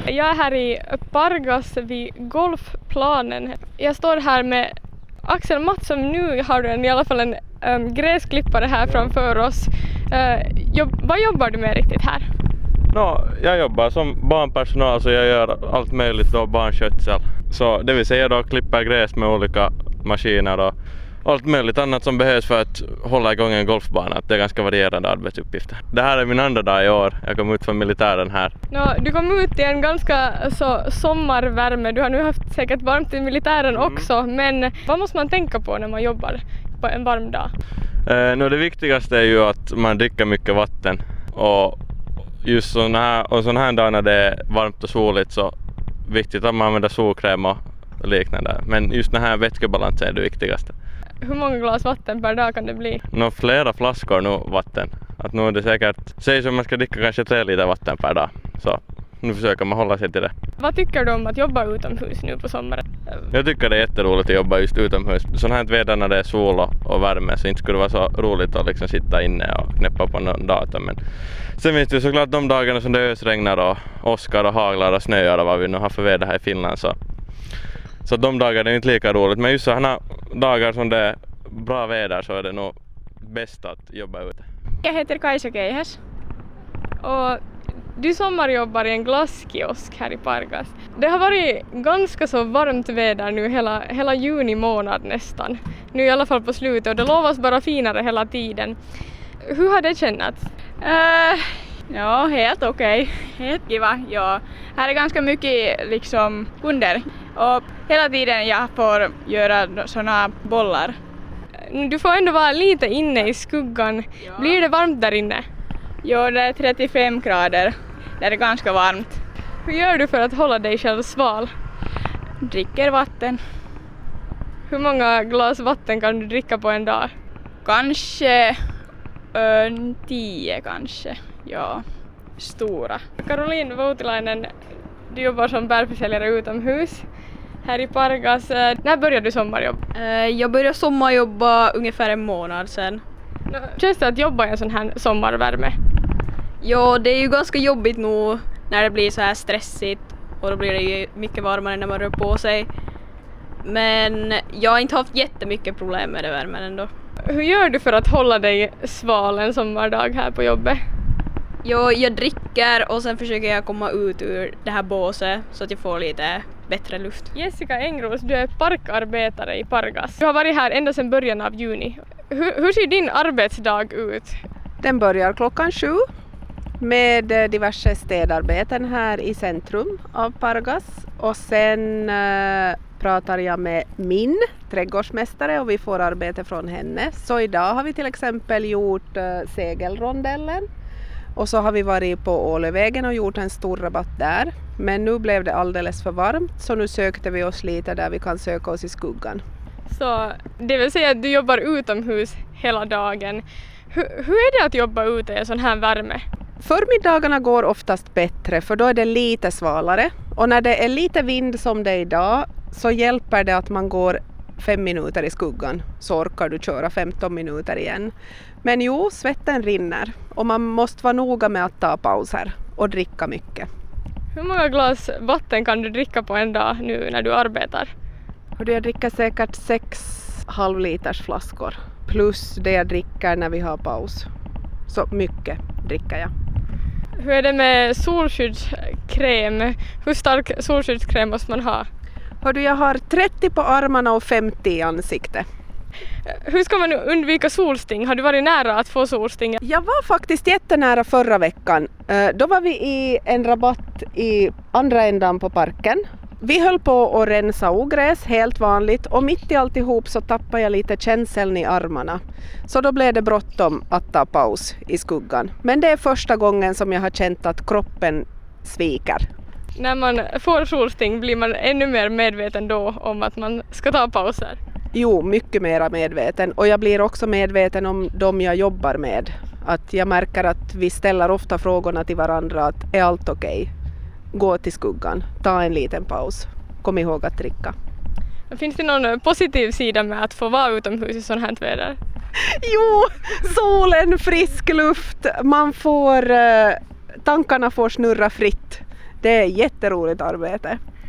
Jag är här i Pargas vid golfplanen. Jag står här med Axel Mattsson. Nu har du i alla fall en gräsklippare här framför oss. Vad jobbar du med riktigt här? Jag jobbar som barnpersonal, så jag gör allt möjligt då, barnskötsel. Så det vill säga då klipper gräs med olika maskiner och allt möjligt annat som behövs för att hålla igång en golfbana. Det är ganska varierande arbetsuppgifter. Det här är min andra dag i år. Jag kom ut från militären här. Du kom ut i en ganska så sommarvärme. Du har nu haft säkert varmt i militären också. Men vad måste man tänka på när man jobbar på en varm dag? Det viktigaste är ju att man dricker mycket vatten. Och just sån här dag när det är varmt och soligt, så viktigt att man använder solkräm och liknande. Men just den här vätskebalansen är det viktigaste. Hur många glas vatten per dag kan det bli? Flera flaskor nu vatten. Att nu är det säkert, säg som man ska dricka kanske 3 liter vatten per dag. Så nu försöker man hålla sig till det. Vad tycker du om att jobba utomhus nu på sommaren? Jag tycker det är jätteroligt att jobba just utomhus. Sån här väder när det är sol och värme, så inte skulle det vara så roligt att liksom sitta inne och knäppa på någon dator. Men sen finns det såklart de dagarna som det ösregnar och åskar och haglar och snöar och vad vi nu har för väder här i Finland. Så de dagarna är inte lika roligt. Men just sådana dagar som det är bra väder, så är det nog bäst att jobba ute. Jag heter Kajsa Keihäs och du sommarjobbar i en glasskiosk här i Pargas. Det har varit ganska så varmt väder nu hela juni månad nästan. Nu i alla fall på slutet, och det lovas bara finare hela tiden. Hur har det känts? Ja, helt okej. Helt kiva. Ja. Här är ganska mycket liksom kunder och hela tiden jag får göra såna bollar. Du får ändå vara lite inne i skuggan. Ja. Blir det varmt där inne? Ja, det är 35 grader. Det är ganska varmt. Hur gör du för att hålla dig själv sval? Dricker vatten. Hur många glas vatten kan du dricka på en dag? Kanske 10 kanske. Ja, stora. Caroline Voutilainen, du jobbar som bärförsäljare utomhus här i Pargas. När började du sommarjobb? Jag började sommarjobba ungefär en månad sedan. Känns det att jobba i en sån här sommarvärme? Ja, det är ju ganska jobbigt nu när det blir så här stressigt, och då blir det ju mycket varmare när man rör på sig. Men jag har inte haft jättemycket problem med det värmen ändå. Hur gör du för att hålla dig sval en sommardag här på jobbet? Jag dricker och sen försöker jag komma ut ur det här båset så att jag får lite bättre luft. Jessica Engros, du är parkarbetare i Pargas. Du har varit här ända sedan början av juni. Hur ser din arbetsdag ut? Den börjar 7:00 med diverse städarbeten här i centrum av Pargas. Och sen pratar jag med min trädgårdsmästare och vi får arbete från henne. Så idag har vi till exempel gjort segelrondellen. Och så har vi varit på Ålevägen och gjort en stor rabatt där. Men nu blev det alldeles för varmt, så nu sökte vi oss lite där vi kan söka oss i skuggan. Så det vill säga att du jobbar utomhus hela dagen. Hur är det att jobba ute i en sån här värme? Förmiddagarna går oftast bättre, för då är det lite svalare. Och när det är lite vind som det är idag, så hjälper det att man går 5 minuter i skuggan, så orkar du köra 15 minuter igen. Men jo, svetten rinner och man måste vara noga med att ta pauser och dricka mycket. Hur många glas vatten kan du dricka på en dag nu när du arbetar? Jag dricker säkert 6,5 liters flaskor plus det jag dricker när vi har paus. Så mycket dricker jag. Hur är det med solskyddskräm? Hur stark solskyddskräm måste man ha? Jag har 30 på armarna och 50 i ansiktet. Hur ska man undvika solsting? Har du varit nära att få solsting? Jag var faktiskt jättenära förra veckan. Då var vi i en rabatt i andra ändan på parken. Vi höll på att rensa ogräs, helt vanligt, och mitt i alltihop så tappade jag lite känseln i armarna. Så då blev det bråttom att ta paus i skuggan. Men det är första gången som jag har känt att kroppen sviker. När man får solsting blir man ännu mer medveten då om att man ska ta pauser? Jo, mycket mer medveten. Och jag blir också medveten om de jag jobbar med. Att jag märker att vi ställer ofta frågorna till varandra att är allt okej? Gå till skuggan, ta en liten paus. Kom ihåg att dricka. Finns det någon positiv sida med att få vara utomhus i sånt här väder? Jo, solen, frisk luft. Tankarna får snurra fritt. Det är jätteroligt arbete.